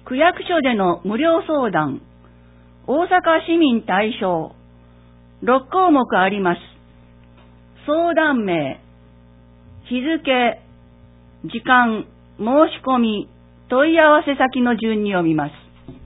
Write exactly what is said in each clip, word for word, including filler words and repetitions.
区役所での無料相談、大阪市民対象、ろっこうもくあります。相談名、日付、時間、申し込み、問い合わせ先の順に読みます。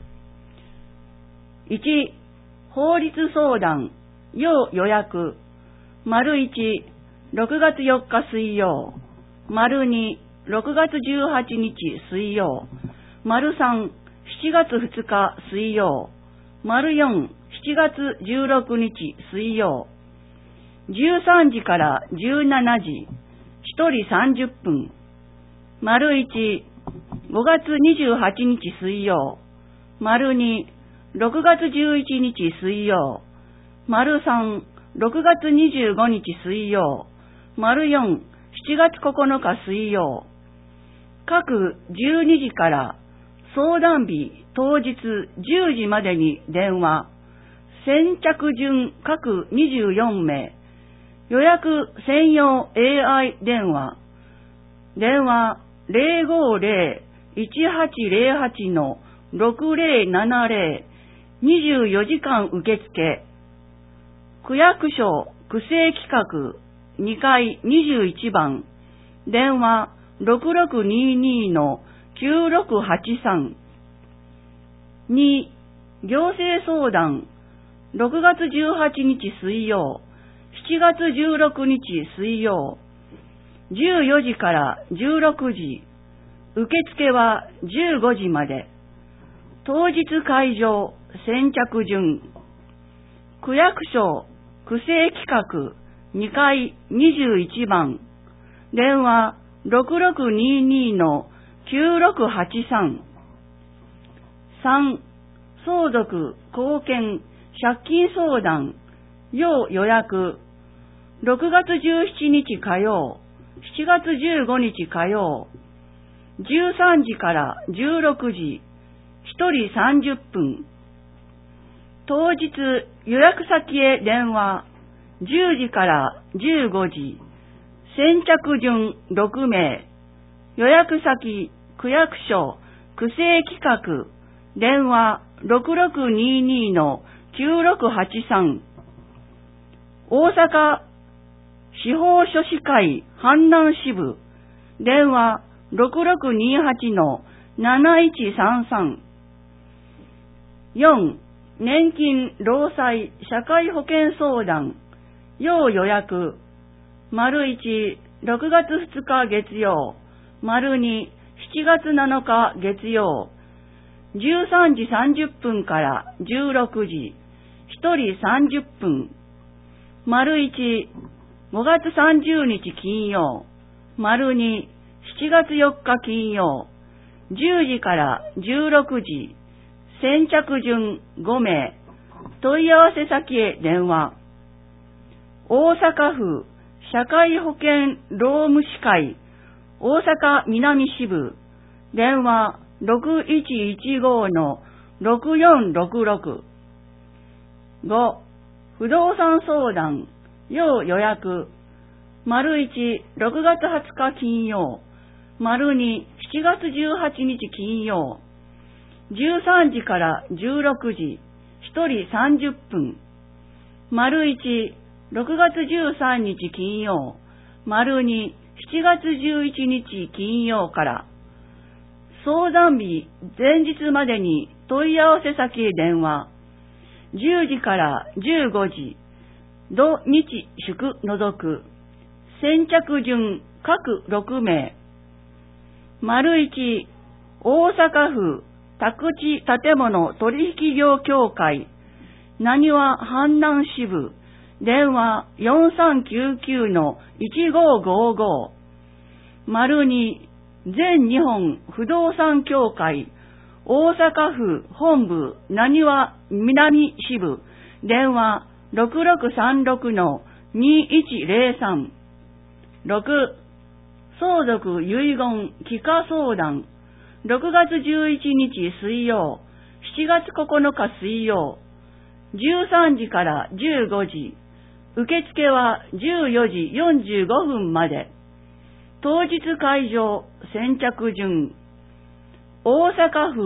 いち、法律相談、要予約、丸いち、ろくがつよっか水曜、丸に、ろくがつじゅうはちにち水曜、丸さん、しちがつふつか水曜、丸よん、しちがつじゅうろくにち水曜、じゅうさんじからじゅうしちじ、ひとりさんじゅっぷん、丸いち、ごがつにじゅうはちにち水曜、丸に、ろくがつじゅういちにち水曜、丸さん、ろくがつにじゅうごにち水曜、丸よん、しちがつここのか水曜、各じゅうにじから相談日当日じゅうじまでに電話、先着順各にじゅうよんめい、予約専用 エーアイ 電話、電話 ゼロごゼロ いちはちゼロはち のろくゼロななゼロ、にじゅうよじかん受付、区役所区政企画にかいにじゅういちばん、電話ろくろくににのきゅうろくはちさん。に、行政相談、ろくがつじゅうはちにち水曜、しちがつじゅうろくにち水曜、じゅうよじからじゅうろくじ、受付はじゅうごじまで、当日会場、先着順、区役所、区政企画にかいにじゅういちばん、電話ろくろくににのきゅうろくはちさん。さん、相続、後見、借金相談、要予約、ろくがつじゅうしちにち火曜、しちがつじゅうごにち火曜、じゅうさんじからじゅうろくじ、ひとりさんじゅっぷん。当日予約先へ電話、じゅうじからじゅうごじ、先着順ろくめい、予約先、区役所、区政企画、電話ろくろくににのきゅうろくはちさん。大阪司法書士会阪南支部、電話ろくろくにはちのなないちさんさん。よん、年金、労災、社会保険相談、要予約、丸いち、ろくがつふつか月曜、丸に、しちがつなのか月曜、じゅうさんじさんじゅっぷんからじゅうろくじ、ひとりさんじゅっぷん、丸いち、ごがつさんじゅうにち金曜、丸に、しちがつよっか金曜、じゅうじからじゅうろくじ、先着順ごめい、問い合わせ先へ電話、大阪府社会保険労務士会大阪南支部、電話ろくいちいちごのろくよんろくろく。ご、不動産相談、要予約、丸いち、ろくがつはつか金曜、丸に、しちがつじゅうはちにち金曜、じゅうさんじからじゅうろくじ、ひとりさんじゅっぷん、丸いち、ろくがつじゅうさんにち金曜、丸に、しちがつじゅういちにち金曜から、相談日前日までに問い合わせ先へ電話、じゅうじからじゅうごじ、土日祝除く、先着順各ろくめい、丸いち、大阪府宅地建物取引業協会、なにわ阪南支部、電話よんさんきゅうきゅうのいちごごご、丸に、全日本不動産協会、大阪府本部なにわ南支部、電話ろくろくさんろくのにいちゼロさん。ろく、相続遺言帰化相談、ろくがつじゅういちにち水曜、しちがつここのか水曜、じゅうさんじからじゅうごじ、受付はじゅうよじよんじゅうごふんまで、当日会場先着順、大阪府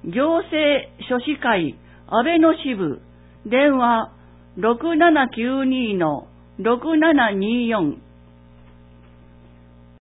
行政書士会安倍の支部、電話ろくななきゅうにのろくななによん